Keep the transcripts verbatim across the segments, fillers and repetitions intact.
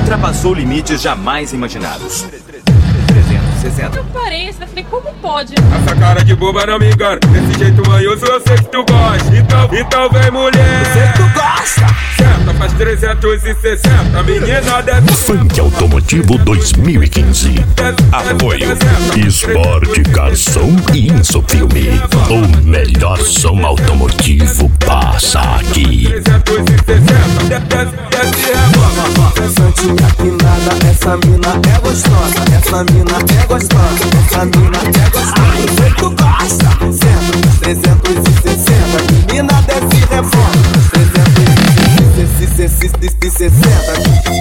Ultrapassou limites jamais imaginados. trezentos e sessenta. Eu parei, eu falei, como pode? Essa cara de boba não me engana. Desse jeito manhoso eu sei que tu gosta. Então, então vem mulher, eu sei que tu gosta. Senta, faz trezentos e sessenta. Menina deve... Funk Automotivo dois mil e quinze. Apoio Esporte Garçom e Insofilme. O melhor som automotivo passa aqui. trezentos e sessenta. Desce rebola. Santinha que nada, essa mina é gostosa. Essa mina é gostosa. Essa mina é gostosa. Eu sei que tu gosta. Senta, trezentos e sessenta. Menina desce rebola. trezentos e sessenta.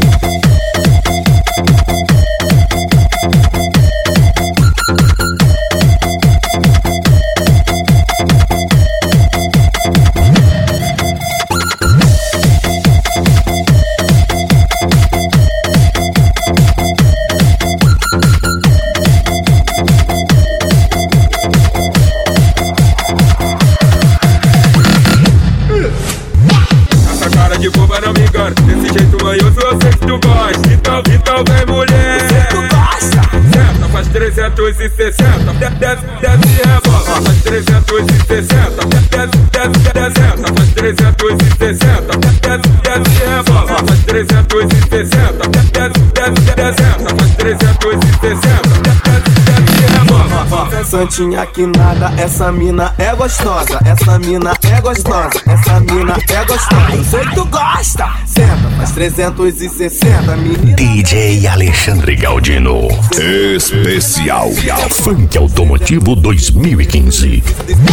De boba não me engana. Desse jeito manhoso eu sei que tu gosta. Então, então vem mulher, eu sei que tu gosta. Senta, faz trezentos e sessenta. Desce, desce rebola. Faz trezentos e sessenta. Desce, desce, desce. Faz trezentos e sessenta. Desce, desce rebola. Faz trezentos e sessenta. Desce, desce, desce. Faz trezentos e sessenta. Desce, desce rebola. Santinha que nada, essa mina é gostosa. Essa mina é gostosa. Essa mina é gostosa. Eu sei que tu gosta. Senta, faz trezentos e sessenta. Menina... D J Alexandre Galdino. Especial Funk Automotivo dois mil e quinze.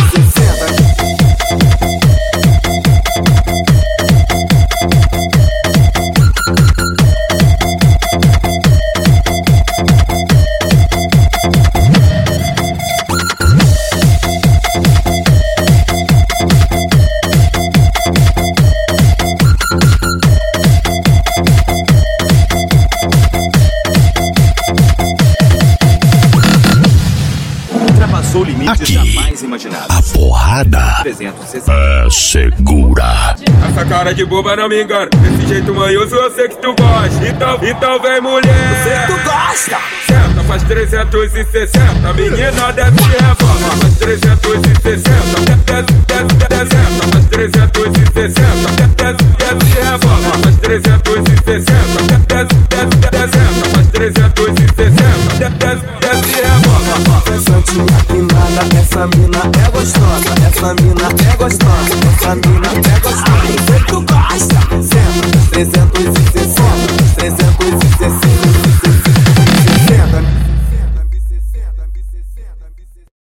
Aqui, jamais imaginados. A porrada trezentos e sessenta. é segura. Essa cara de boba não me engana. Desse jeito manhoso eu sei que tu gosta. Então, então vem mulher, eu sei que tu gosta. Senta, faz trezentos e sessenta. Menina desce rebola. Faz trezentos e sessenta. Desce, desce, desce. Faz trezentos e sessenta. Desce, desce rebola. Faz trezentos